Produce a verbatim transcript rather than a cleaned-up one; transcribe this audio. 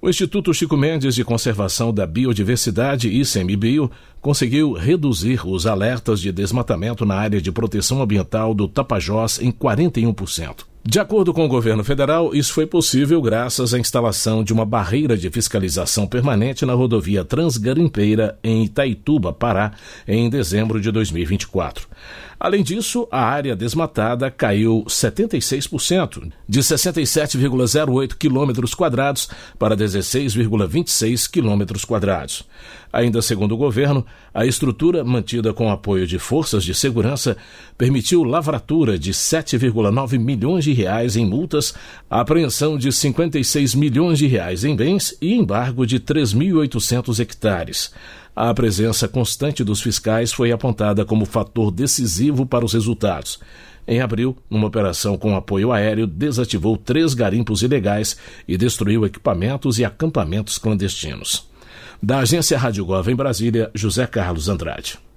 O Instituto Chico Mendes de Conservação da Biodiversidade, ICMBio, conseguiu reduzir os alertas de desmatamento na área de proteção ambiental do Tapajós em quarenta e um por cento. De acordo com o governo federal, isso foi possível graças à instalação de uma barreira de fiscalização permanente na rodovia Transgarimpeira, em Itaituba, Pará, em dezembro de dois mil e vinte e quatro. Além disso, a área desmatada caiu setenta e seis por cento, de sessenta e sete vírgula zero oito quilômetros quadrados para dezesseis vírgula vinte e seis quilômetros quadrados. Ainda segundo o governo, a estrutura mantida com apoio de forças de segurança permitiu lavratura de sete vírgula nove milhões de reais em multas, a apreensão de cinquenta e seis milhões de reais em bens e embargo de três mil e oitocentos hectares. A presença constante dos fiscais foi apontada como fator decisivo para os resultados. Em abril, uma operação com apoio aéreo desativou três garimpos ilegais e destruiu equipamentos e acampamentos clandestinos. Da agência Rádio Gov em Brasília, José Carlos Andrade.